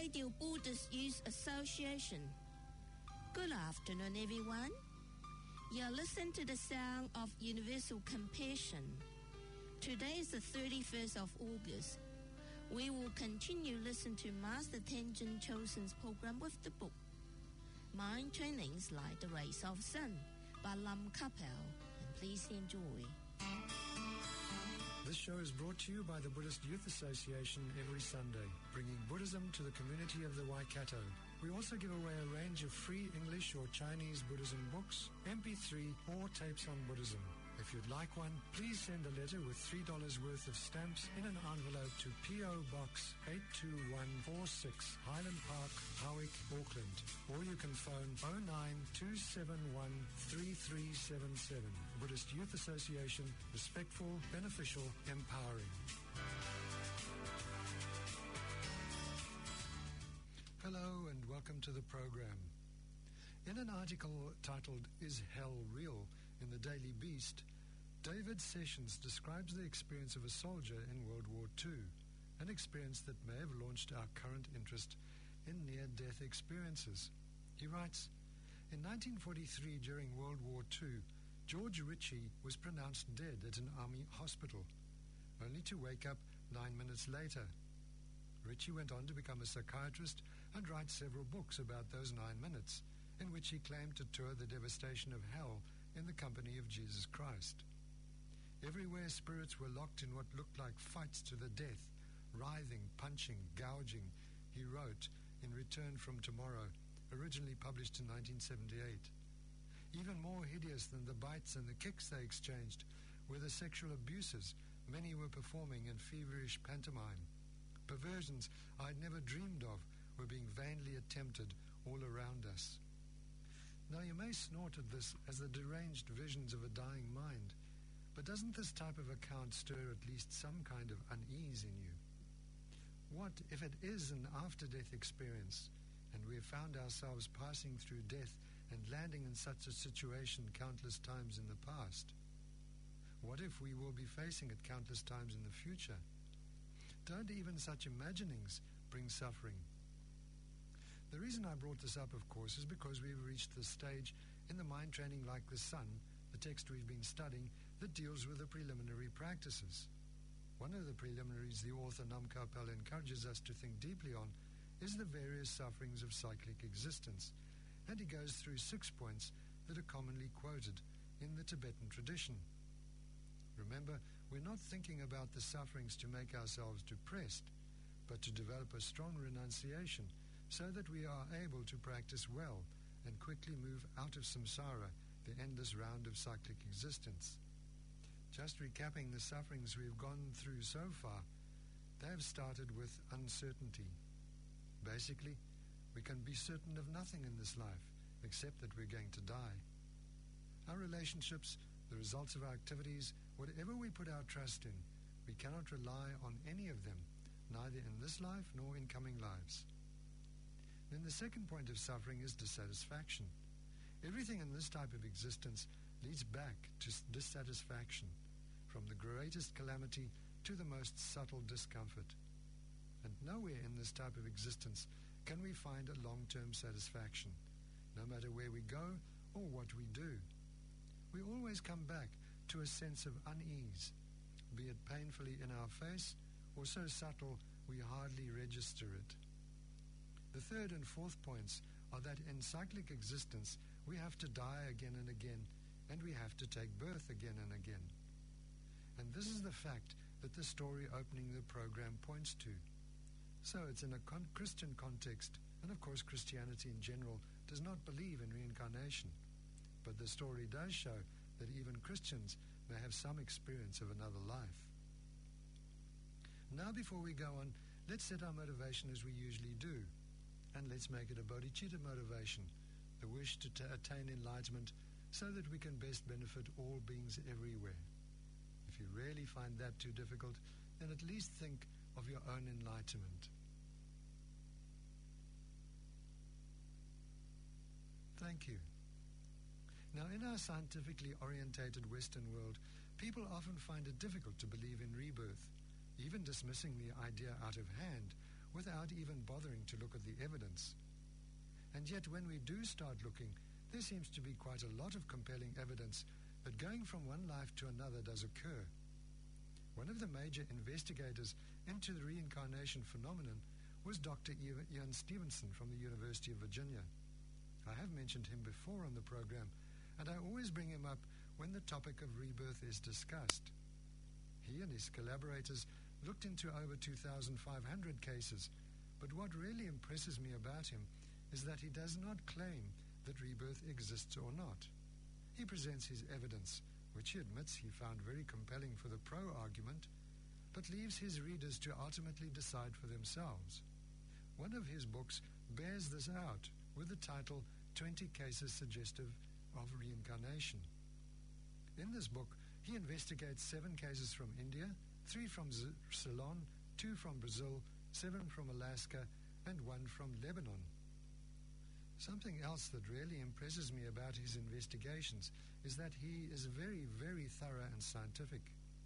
Radio Buddhist Youth Association. Good afternoon, everyone. You're listening to the sound of universal compassion. Today is the 31st of August. We will continue listening to Master Tenzin Chosen's program with the book Mind Trainings Like the Rays of Sun by Lam Kapel. And please enjoy. This show is brought to you by the Buddhist Youth Association every Sunday, bringing Buddhism to the community of the Waikato. We also give away a range of free English or Chinese Buddhism books, MP3 or tapes on Buddhism. If you'd like one, please send a letter with $3 worth of stamps in an envelope to P.O. Box 82146, Highland Park, Howick, Auckland. Or you can phone 092713377. Buddhist Youth Association, respectful, beneficial, empowering. Hello and welcome to the program. In an article titled "Is Hell Real?" in the Daily Beast, David Sessions describes the experience of a soldier in World War II, an experience that may have launched our current interest in near-death experiences. He writes, in 1943 during World War II, George Ritchie was pronounced dead at an army hospital, only to wake up 9 minutes later. Ritchie went on to become a psychiatrist and write several books about those 9 minutes, in which he claimed to tour the devastation of hell in the company of Jesus Christ. Everywhere spirits were locked in what looked like fights to the death, writhing, punching, gouging, he wrote in Return from Tomorrow, originally published in 1978. Even more hideous than the bites and the kicks they exchanged were the sexual abuses many were performing in feverish pantomime. Perversions I had never dreamed of were being vainly attempted all around us. Now you may snort at this as the deranged visions of a dying mind, but doesn't this type of account stir at least some kind of unease in you? What if it is an after-death experience, and we have found ourselves passing through death and landing in such a situation countless times in the past? What if we will be facing it countless times in the future? Don't even such imaginings bring suffering? The reason I brought this up, of course, is because we've reached the stage in the Mind Training Like the Sun, the text we've been studying, that deals with the preliminary practices. One of the preliminaries the author Nam Kapel encourages us to think deeply on is the various sufferings of cyclic existence, and he goes through 6 points that are commonly quoted in the Tibetan tradition. Remember, we're not thinking about the sufferings to make ourselves depressed, but to develop a strong renunciation so that we are able to practice well and quickly move out of samsara, the endless round of cyclic existence. Just recapping the sufferings we've gone through so far, they have started with uncertainty. Basically, we can be certain of nothing in this life except that we're going to die. Our relationships, the results of our activities, whatever we put our trust in, we cannot rely on any of them, neither in this life nor in coming lives. Then the second point of suffering is dissatisfaction. Everything in this type of existence leads back to dissatisfaction, from the greatest calamity to the most subtle discomfort. And nowhere in this type of existence can we find a long-term satisfaction, no matter where we go or what we do. We always come back to a sense of unease, be it painfully in our face or so subtle we hardly register it. The third and fourth points are that in cyclic existence we have to die again and again, and we have to take birth again and again. And this is the fact that the story opening the program points to. So it's in a Christian context, and of course Christianity in general does not believe in reincarnation. But the story does show that even Christians may have some experience of another life. Now before we go on, let's set our motivation as we usually do. And let's make it a bodhicitta motivation, the wish to attain enlightenment so that we can best benefit all beings everywhere. If you really find that too difficult, then at least think of your own enlightenment. Thank you. Now, in our scientifically orientated Western world, people often find it difficult to believe in rebirth, even dismissing the idea out of hand without even bothering to look at the evidence. And yet when we do start looking, there seems to be quite a lot of compelling evidence that going from one life to another does occur. One of the major investigators into the reincarnation phenomenon was Dr. Ian Stevenson from the University of Virginia. I have mentioned him before on the program, and I always bring him up when the topic of rebirth is discussed. He and his collaborators looked into over 2,500 cases, but what really impresses me about him is that he does not claim that rebirth exists or not. He presents his evidence, which he admits he found very compelling for the pro argument, but leaves his readers to ultimately decide for themselves. One of his books bears this out with the title 20 Cases Suggestive of Reincarnation. In this book, he investigates 7 cases from India, 3 from Ceylon, 2 from Brazil, 7 from Alaska, and 1 from Lebanon. Something else that really impresses me about his investigations is that he is very, very thorough and scientific.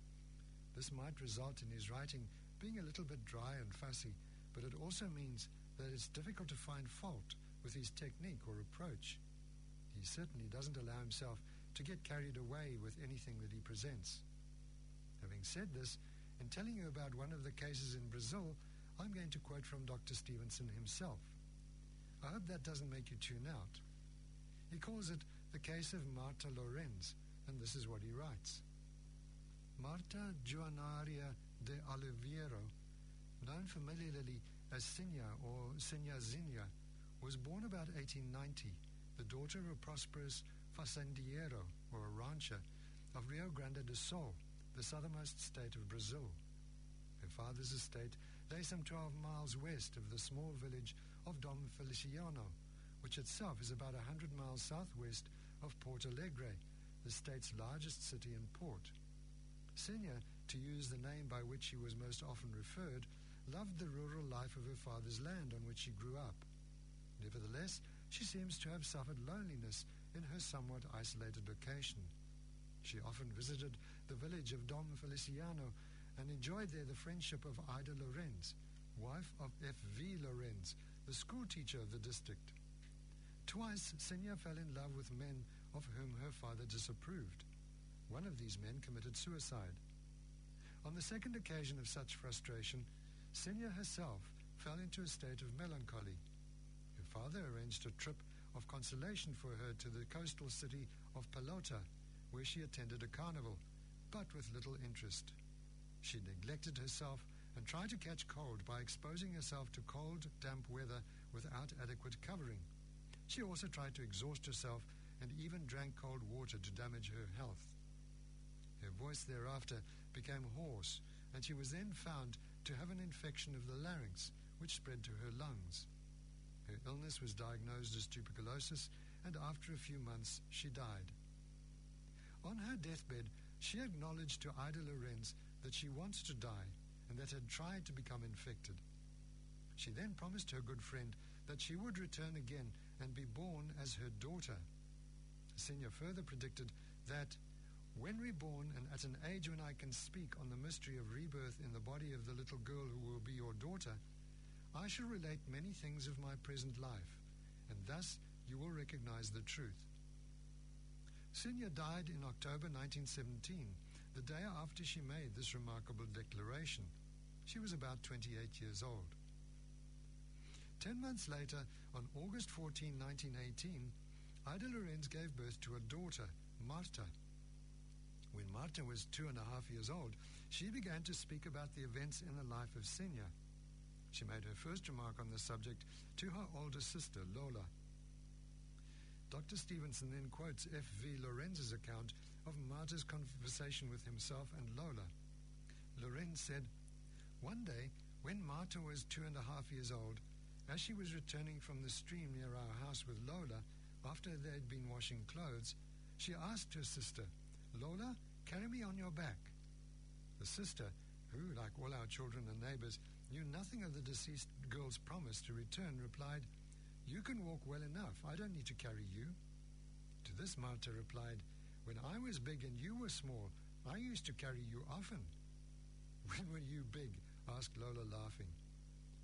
This might result in his writing being a little bit dry and fussy, but it also means that it's difficult to find fault with his technique or approach. He certainly doesn't allow himself to get carried away with anything that he presents. Having said this, in telling you about one of the cases in Brazil, I'm going to quote from Dr. Stevenson himself. I hope that doesn't make you tune out. He calls it the case of Marta Lorenz, and this is what he writes. Marta Joanaria de Oliveira, known familiarly as Sinya or Sinyazinha, was born about 1890, the daughter of a prosperous fazendiero, or a rancher, of Rio Grande do Sul, the southernmost state of Brazil. Her father's estate lay some 12 miles west of the small village of Dom Feliciano, which itself is about 100 miles southwest of Porto Alegre, the state's largest city and port. Sinya, to use the name by which she was most often referred, loved the rural life of her father's land on which she grew up. Nevertheless, she seems to have suffered loneliness in her somewhat isolated location. She often visited the village of Dom Feliciano and enjoyed there the friendship of Ida Lorenz, wife of F.V. Lorenz, the school teacher of the district. Twice, Sinya fell in love with men of whom her father disapproved. One of these men committed suicide. On the second occasion of such frustration, Sinya herself fell into a state of melancholy. Her father arranged a trip of consolation for her to the coastal city of Pelota, where she attended a carnival, but with little interest. She neglected herself and tried to catch cold by exposing herself to cold, damp weather without adequate covering. She also tried to exhaust herself and even drank cold water to damage her health. Her voice thereafter became hoarse, and she was then found to have an infection of the larynx, which spread to her lungs. Her illness was diagnosed as tuberculosis, and after a few months she died. On her deathbed, she acknowledged to Ida Lorenz that she wanted to die and that had tried to become infected. She then promised her good friend that she would return again and be born as her daughter. Sinya further predicted that, when reborn and at an age when I can speak on the mystery of rebirth in the body of the little girl who will be your daughter, I shall relate many things of my present life, and thus you will recognize the truth. Sinya died in October 1917, the day after she made this remarkable declaration. She was about 28 years old. 10 months later, on August 14, 1918, Ida Lorenz gave birth to a daughter, Marta. When Marta was 2.5 years old, she began to speak about the events in the life of Sinya. She made her first remark on the subject to her older sister, Lola. Dr. Stevenson then quotes F.V. Lorenz's account of Marta's conversation with himself and Lola. Lorenz said, "One day, when Marta was 2.5 years old, as she was returning from the stream near our house with Lola, after they had been washing clothes, she asked her sister, 'Lola, carry me on your back.' The sister, who, like all our children and neighbors, knew nothing of the deceased girl's promise to return, replied, 'You can walk well enough. I don't need to carry you.' To this Marta replied, 'When I was big and you were small, I used to carry you often.' 'When were you big?' asked Lola, laughing. Then the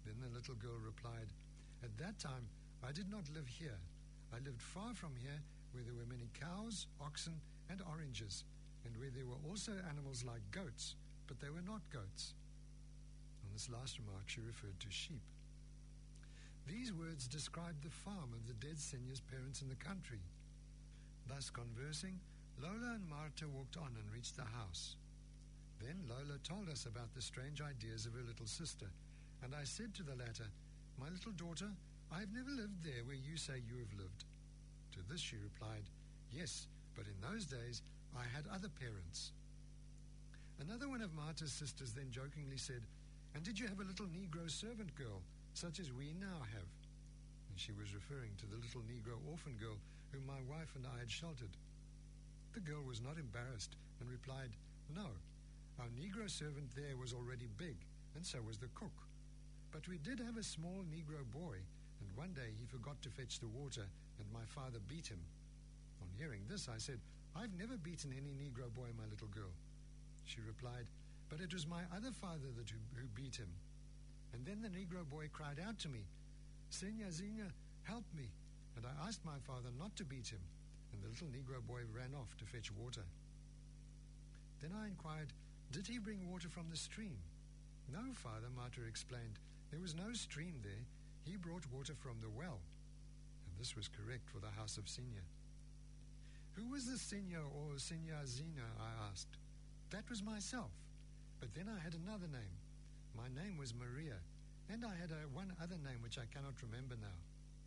little girl replied, "At that time, I did not live here. I lived far from here, where there were many cows, oxen, and oranges, and where there were also animals like goats, but they were not goats." On this last remark, she referred to sheep. These words described the farm of the dead Senya's parents in the country. Thus conversing, Lola and Marta walked on and reached the house. Then Lola told us about the strange ideas of her little sister, and I said to the latter, "My little daughter, I have never lived there where you say you have lived." To this she replied, "Yes, but in those days I had other parents." Another one of Marta's sisters then jokingly said, "And did you have a little Negro servant girl, such as we now have?" And she was referring to the little Negro orphan girl whom my wife and I had sheltered. The girl was not embarrassed and replied, "No, our Negro servant there was already big, and so was the cook. But we did have a small Negro boy, and one day he forgot to fetch the water, and my father beat him." On hearing this, I said, "I've never beaten any Negro boy, my little girl." She replied, "But it was my other father who beat him." And then the Negro boy cried out to me, "Senya, Zenya, help me." And I asked my father not to beat him, and the little Negro boy ran off to fetch water. Then I inquired, "Did he bring water from the stream?" "No, father," Marta explained. "There was no stream there. He brought water from the well." And this was correct for the house of Senya. "Who was the Senya or Senya Zena?" I asked. "That was myself. But then I had another name. My name was Maria, and I had one other name which I cannot remember now."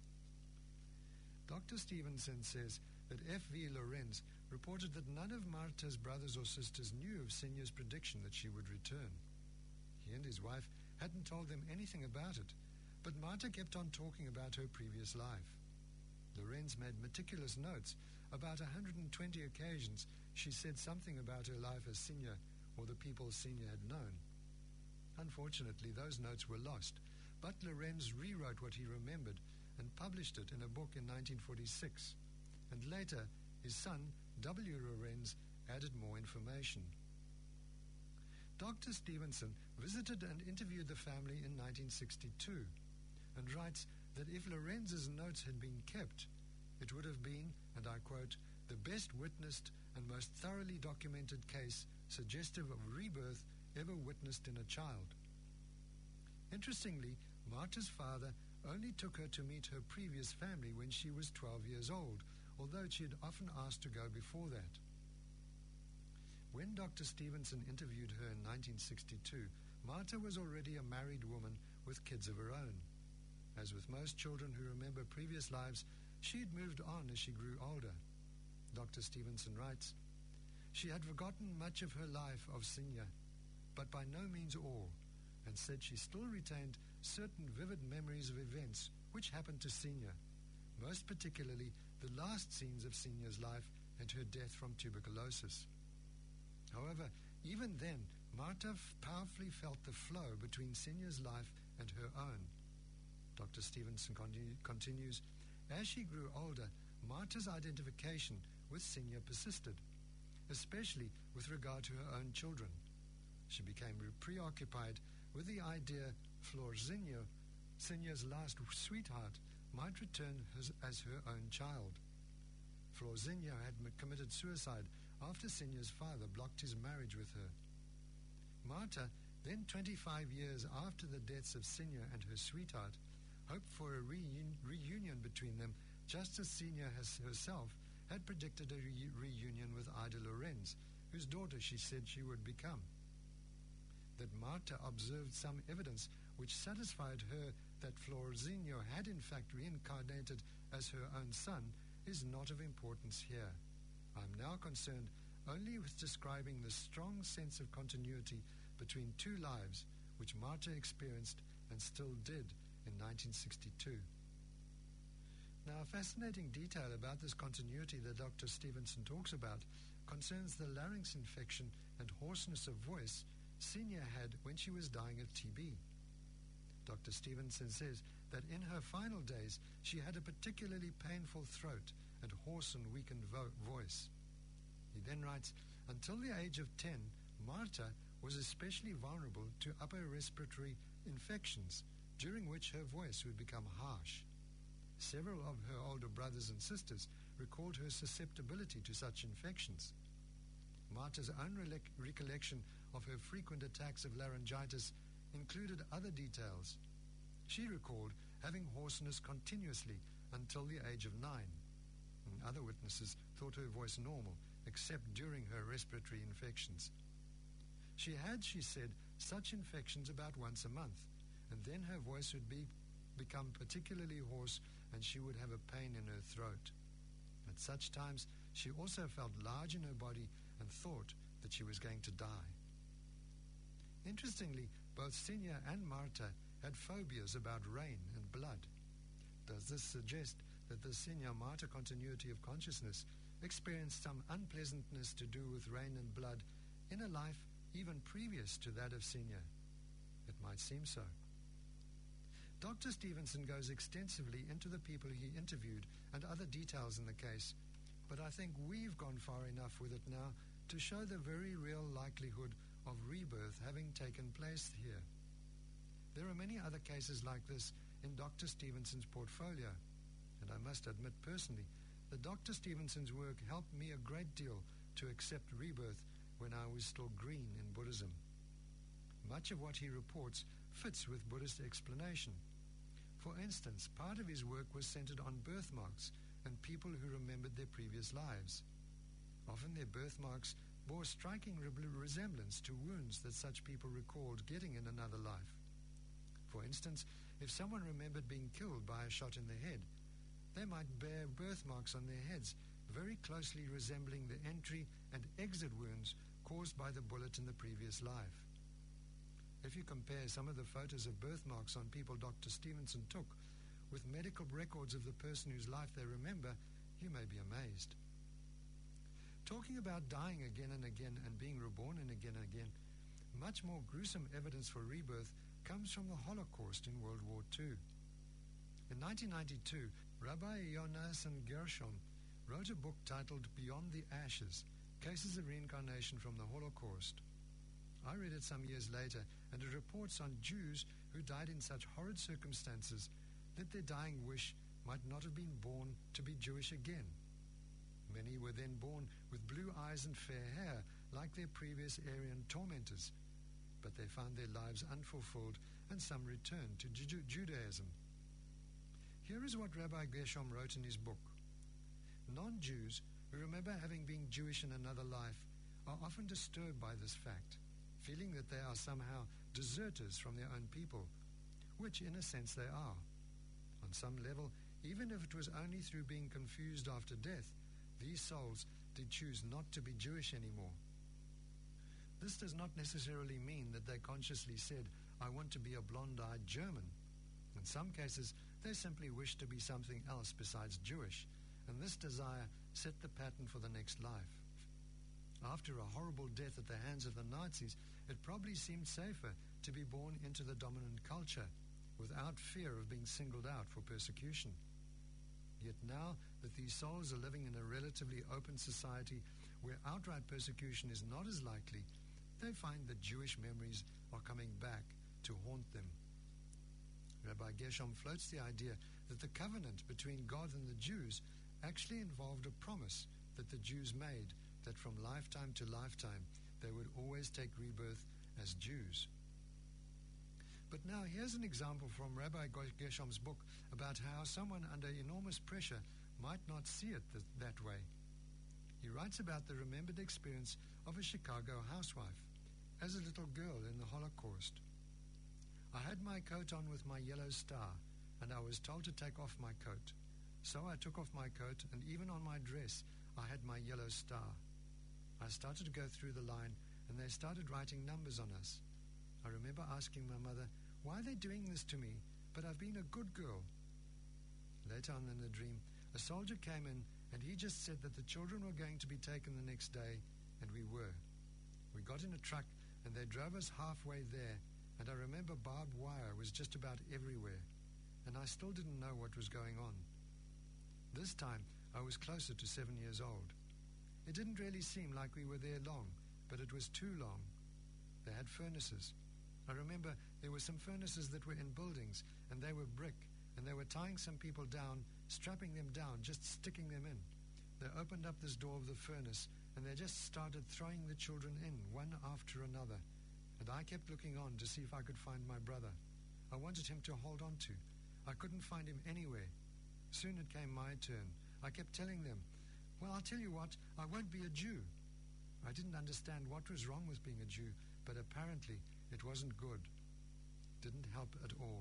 Dr. Stevenson says that F.V. Lorenz reported that none of Marta's brothers or sisters knew of Senya's prediction that she would return. He and his wife hadn't told them anything about it, but Marta kept on talking about her previous life. Lorenz made meticulous notes. About 120 occasions she said something about her life as Senya or the people Senya had known. Unfortunately, those notes were lost, but Lorenz rewrote what he remembered and published it in a book in 1946. And later, his son, W. Lorenz, added more information. Dr. Stevenson visited and interviewed the family in 1962 and writes that if Lorenz's notes had been kept, it would have been, and I quote, "the best witnessed and most thoroughly documented case suggestive of rebirth ever witnessed in a child." Interestingly, Marta's father only took her to meet her previous family when she was 12 years old, although she had often asked to go before that. When Dr. Stevenson interviewed her in 1962, Marta was already a married woman with kids of her own. As with most children who remember previous lives, she had moved on as she grew older. Dr. Stevenson writes, "She had forgotten much of her life of Senya, but by no means all, and said she still retained certain vivid memories of events which happened to Senya, most particularly the last scenes of Senya's life and her death from tuberculosis. However, even then, Marta powerfully felt the flow between Senya's life and her own." Dr. Stevenson continues, "As she grew older, Marta's identification with Senya persisted, especially with regard to her own children. She became preoccupied with the idea Florzinho, Senya's last sweetheart, might return as her own child. Florzinho had committed suicide after Senya's father blocked his marriage with her. Marta, then 25 years after the deaths of Senya and her sweetheart, hoped for a reunion between them, just as Senya herself had predicted a reunion with Ida Lorenz, whose daughter she said she would become. That Marta observed some evidence which satisfied her that Florzinho had in fact reincarnated as her own son is not of importance here. I am now concerned only with describing the strong sense of continuity between two lives which Marta experienced and still did in 1962. Now, a fascinating detail about this continuity that Dr. Stevenson talks about concerns the larynx infection and hoarseness of voice Senya had when she was dying of TB. Dr. Stevenson says that in her final days she had a particularly painful throat and hoarse and weakened voice. He then writes, until the age of 10, Marta was especially vulnerable to upper respiratory infections, during which her voice would become harsh. Several of her older brothers and sisters recalled her susceptibility to such infections. Marta's own recollection of her frequent attacks of laryngitis included other details. She recalled having hoarseness continuously until the age of 9. And other witnesses thought her voice normal, except during her respiratory infections. She had, she said, such infections about once a month, and then her voice would become particularly hoarse and she would have a pain in her throat. At such times, she also felt large in her body and thought that she was going to die. Interestingly, both Sinya and Marta had phobias about rain and blood. Does this suggest that the Sinya-Marta continuity of consciousness experienced some unpleasantness to do with rain and blood in a life even previous to that of Sinya? It might seem so. Dr. Stevenson goes extensively into the people he interviewed and other details in the case, but I think we've gone far enough with it now to show the very real likelihood of rebirth having taken place here. There are many other cases like this in Dr. Stevenson's portfolio, and I must admit personally that Dr. Stevenson's work helped me a great deal to accept rebirth when I was still green in Buddhism. Much of what he reports fits with Buddhist explanation. For instance, part of his work was centered on birthmarks and people who remembered their previous lives. Often their birthmarks bore striking resemblance to wounds that such people recalled getting in another life. For instance, if someone remembered being killed by a shot in the head, they might bear birthmarks on their heads very closely resembling the entry and exit wounds caused by the bullet in the previous life. If you compare some of the photos of birthmarks on people Dr. Stevenson took with medical records of the person whose life they remember, you may be amazed. Talking about dying again and again and being reborn again and again, much more gruesome evidence for rebirth comes from the Holocaust in World War II. In 1992, Rabbi Yonasan Gershom wrote a book titled Beyond the Ashes, Cases of Reincarnation from the Holocaust. I read it some years later, and it reports on Jews who died in such horrid circumstances that their dying wish might not have been born to be Jewish again. Many were then born with blue eyes and fair hair, like their previous Aryan tormentors, but they found their lives unfulfilled, and some returned to Judaism. Here is what Rabbi Gershom wrote in his book. Non-Jews who remember having been Jewish in another life are often disturbed by this fact, feeling that they are somehow deserters from their own people, which in a sense they are. On some level, even if it was only through being confused after death, these souls did choose not to be Jewish anymore. This does not necessarily mean that they consciously said, I want to be a blonde-eyed German. In some cases, they simply wished to be something else besides Jewish, and this desire set the pattern for the next life. After a horrible death at the hands of the Nazis, it probably seemed safer to be born into the dominant culture without fear of being singled out for persecution. Yet now that these souls are living in a relatively open society where outright persecution is not as likely, they find that Jewish memories are coming back to haunt them. Rabbi Gershom floats the idea that the covenant between God and the Jews actually involved a promise that the Jews made that from lifetime to lifetime they would always take rebirth as Jews. But now here's an example from Rabbi Gershom's book about how someone under enormous pressure might not see it that way. He writes about the remembered experience of a Chicago housewife as a little girl in the Holocaust. I had my coat on with my yellow star, and I was told to take off my coat. So I took off my coat, and even on my dress, I had my yellow star. I started to go through the line, and they started writing numbers on us. I remember asking my mother, why are they doing this to me? But I've been a good girl. Later on in the dream, a soldier came in, and he just said that the children were going to be taken the next day, and we were. We got in a truck, and they drove us halfway there, and I remember barbed wire was just about everywhere, and I still didn't know what was going on. This time, I was closer to 7 years old. It didn't really seem like we were there long, but it was too long. They had furnaces. I remember there were some furnaces that were in buildings, and they were brick, and they were tying some people down, strapping them down, just sticking them in. They opened up this door of the furnace, and they just started throwing the children in, one after another. And I kept looking on to see if I could find my brother. I wanted him to hold on to. I couldn't find him anywhere. Soon it came my turn. I kept telling them, well, I'll tell you what, I won't be a Jew. I didn't understand what was wrong with being a Jew, but apparently it wasn't good. Didn't help at all.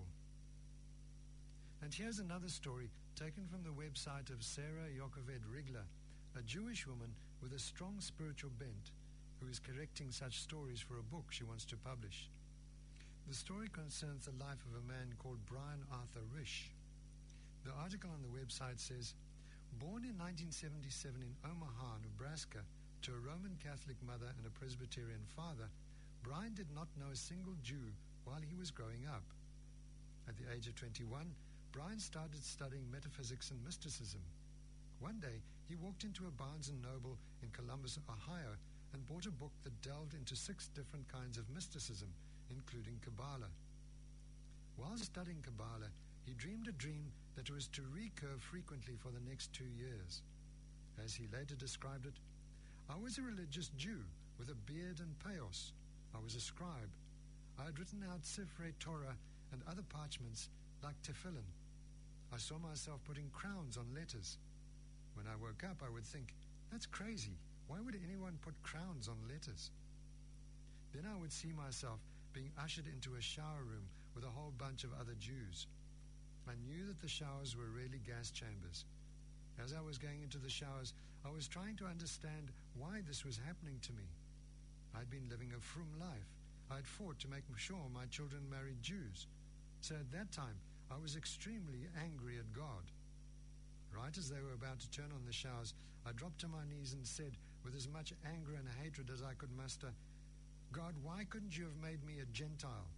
And here's another story taken from the website of Sarah Yocheved Rigler, a Jewish woman with a strong spiritual bent who is correcting such stories for a book she wants to publish. The story concerns the life of a man called Brian Arthur Risch. The article on the website says, born in 1977 in Omaha, Nebraska, to a Roman Catholic mother and a Presbyterian father, Brian did not know a single Jew while he was growing up. At the age of 21, Brian started studying metaphysics and mysticism. One day, he walked into a Barnes & Noble in Columbus, Ohio, and bought a book that delved into 6 different kinds of mysticism, including Kabbalah. While studying Kabbalah, he dreamed a dream that was to recur frequently for the next 2 years. As he later described it, I was a religious Jew with a beard and payos. I was a scribe. I had written out Sifrei Torah and other parchments like tefillin. I saw myself putting crowns on letters. When I woke up, I would think, that's crazy. Why would anyone put crowns on letters? Then I would see myself being ushered into a shower room with a whole bunch of other Jews. I knew that the showers were really gas chambers. As I was going into the showers, I was trying to understand why this was happening to me. I'd been living a frum life. I'd fought to make sure my children married Jews. So at that time, I was extremely angry at God. Right as they were about to turn on the showers, I dropped to my knees and said, with as much anger and hatred as I could muster, God, why couldn't you have made me a Gentile?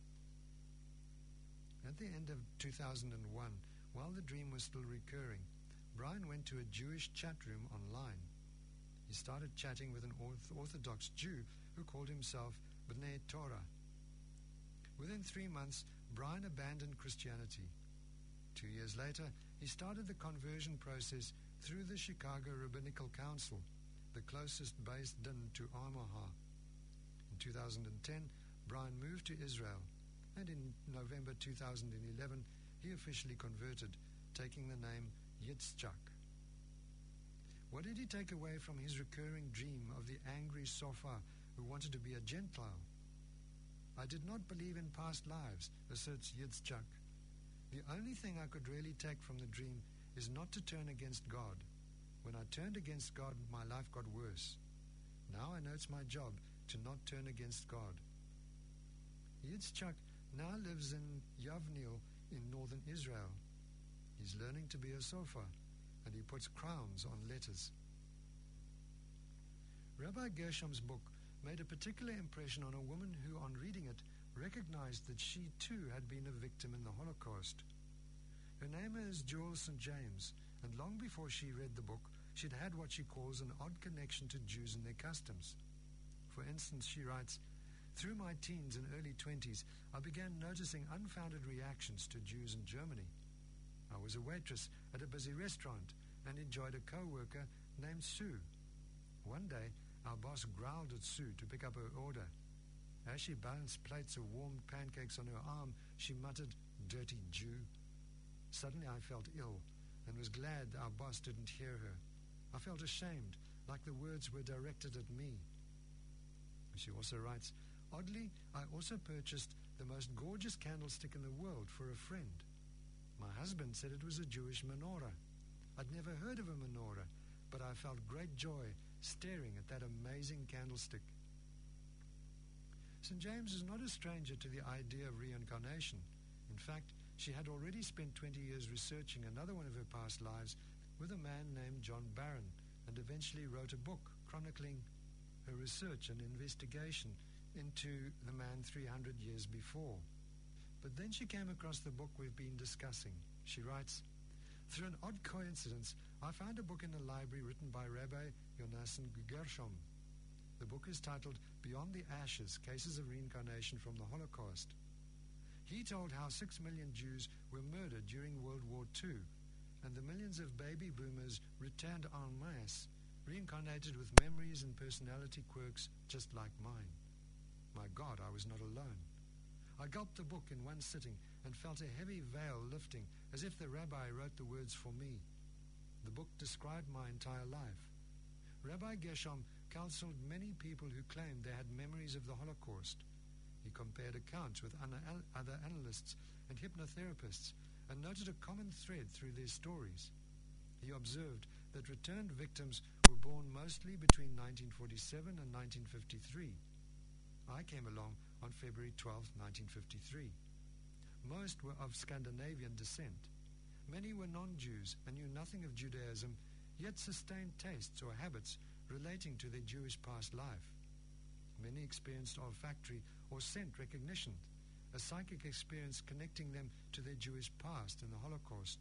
At the end of 2001, while the dream was still recurring, Brian went to a Jewish chat room online. He started chatting with an Orthodox Jew who called himself B'nai Torah. Within 3 months, Brian abandoned Christianity. 2 years later, he started the conversion process through the Chicago Rabbinical Council, the closest base din to Omaha. In 2010, Brian moved to Israel, and in November 2011, he officially converted, taking the name Yitzchak. What did he take away from his recurring dream of the angry Sophar who wanted to be a Gentile? I did not believe in past lives, asserts Yitzchak. The only thing I could really take from the dream is not to turn against God. When I turned against God, my life got worse. Now I know it's my job to not turn against God. Yitzchak now lives in Yavnil in northern Israel. He's learning to be a sofer, and he puts crowns on letters. Rabbi Gershom's book made a particular impression on a woman who, on reading it, recognized that she too had been a victim in the Holocaust. Her name is Jewel St. James, and long before she read the book, she'd had what she calls an odd connection to Jews and their customs. For instance, she writes, through my teens and early 20s, I began noticing unfounded reactions to Jews in Germany. I was a waitress at a busy restaurant and enjoyed a co-worker named Sue. One day, our boss growled at Sue to pick up her order. As she balanced plates of warmed pancakes on her arm, she muttered, "Dirty Jew." Suddenly I felt ill and was glad our boss didn't hear her. I felt ashamed, like the words were directed at me. She also writes, oddly, I also purchased the most gorgeous candlestick in the world for a friend. My husband said it was a Jewish menorah. I'd never heard of a menorah, but I felt great joy staring at that amazing candlestick. St. James is not a stranger to the idea of reincarnation. In fact, she had already spent 20 years researching another one of her past lives with a man named John Barron, and eventually wrote a book chronicling her research and investigation into the man 300 years before. But then she came across the book we've been discussing. She writes, through an odd coincidence, I found a book in the library written by Rabbi Yonasan Gershom. The book is titled Beyond the Ashes, Cases of Reincarnation from the Holocaust. He told how 6 million Jews were murdered during World War II, and the millions of baby boomers returned en masse, reincarnated with memories and personality quirks just like mine. My God, I was not alone. I gulped the book in one sitting and felt a heavy veil lifting, as if the rabbi wrote the words for me. The book described my entire life. Rabbi Gershom counseled many people who claimed they had memories of the Holocaust. He compared accounts with other analysts and hypnotherapists and noted a common thread through their stories. He observed that returned victims were born mostly between 1947 and 1953. I came along on February 12, 1953. Most were of Scandinavian descent. Many were non-Jews and knew nothing of Judaism, yet sustained tastes or habits relating to their Jewish past life. Many experienced olfactory or scent recognition, a psychic experience connecting them to their Jewish past and the Holocaust.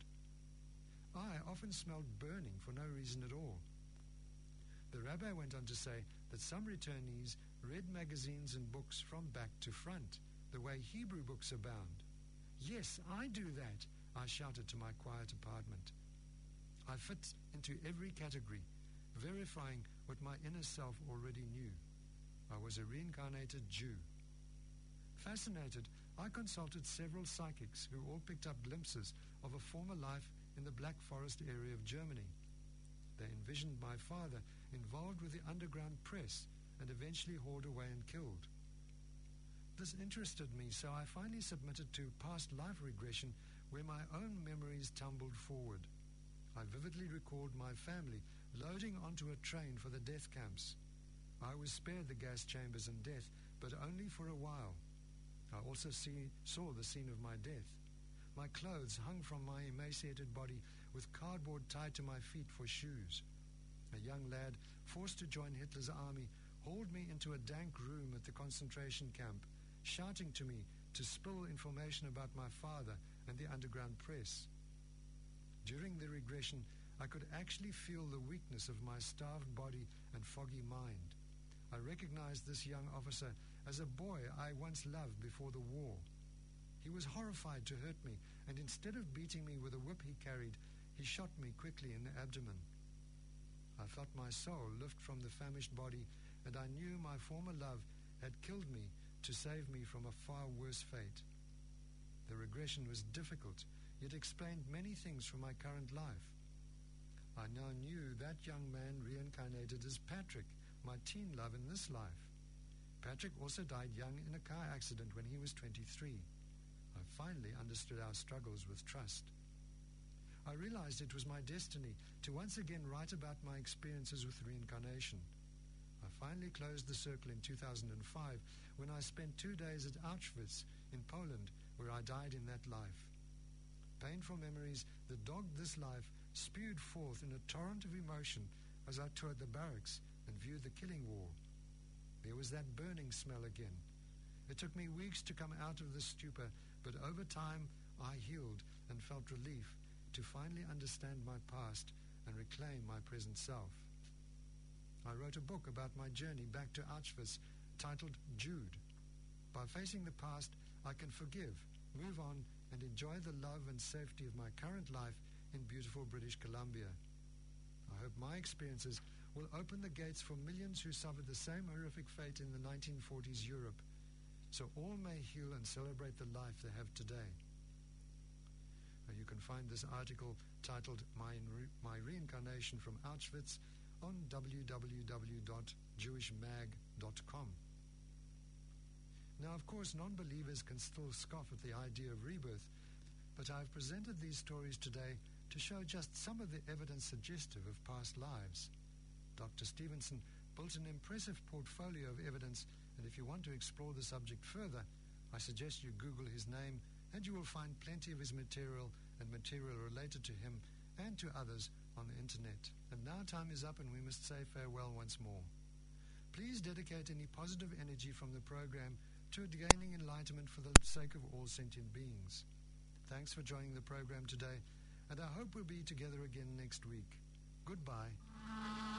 I often smelled burning for no reason at all. The rabbi went on to say that some returnees read magazines and books from back to front, the way Hebrew books abound. Yes, I do that, I shouted to my quiet apartment. I fit into every category, verifying what my inner self already knew. I was a reincarnated Jew. Fascinated, I consulted several psychics who all picked up glimpses of a former life in the Black Forest area of Germany. They envisioned my father involved with the underground press and eventually hauled away and killed. This interested me, so I finally submitted to past life regression, where my own memories tumbled forward. I vividly recalled my family loading onto a train for the death camps. I was spared the gas chambers and death, but only for a while. I also saw the scene of my death. My clothes hung from my emaciated body with cardboard tied to my feet for shoes. A young lad, forced to join Hitler's army, hauled me into a dank room at the concentration camp, shouting to me to spill information about my father and the underground press. During the regression, I could actually feel the weakness of my starved body and foggy mind. I recognized this young officer as a boy I once loved before the war. He was horrified to hurt me, and instead of beating me with a whip he carried, he shot me quickly in the abdomen. I felt my soul lift from the famished body, and I knew my former love had killed me to save me from a far worse fate. The regression was difficult, yet explained many things from my current life. I now knew that young man reincarnated as Patrick, my teen love in this life. Patrick also died young in a car accident when he was 23. I finally understood our struggles with trust. I realized it was my destiny to once again write about my experiences with reincarnation. I finally closed the circle in 2005 when I spent 2 days at Auschwitz in Poland, where I died in that life. Painful memories that dogged this life spewed forth in a torrent of emotion as I toured the barracks and viewed the killing wall. There was that burning smell again. It took me weeks to come out of the stupor, but over time I healed and felt relief to finally understand my past and reclaim my present self. I wrote a book about my journey back to Auschwitz titled Jude. By facing the past, I can forgive, move on, and enjoy the love and safety of my current life in beautiful British Columbia. I hope my experiences will open the gates for millions who suffered the same horrific fate in the 1940s Europe, so all may heal and celebrate the life they have today. You can find this article titled My Reincarnation from Auschwitz on www.jewishmag.com. Now, of course, non-believers can still scoff at the idea of rebirth, but I've presented these stories today to show just some of the evidence suggestive of past lives. Dr. Stevenson built an impressive portfolio of evidence, and if you want to explore the subject further, I suggest you Google his name, and you will find plenty of his material and material related to him and to others on the internet. And now time is up and we must say farewell once more. Please dedicate any positive energy from the program to gaining enlightenment for the sake of all sentient beings. Thanks for joining the program today, and I hope we'll be together again next week. Goodbye.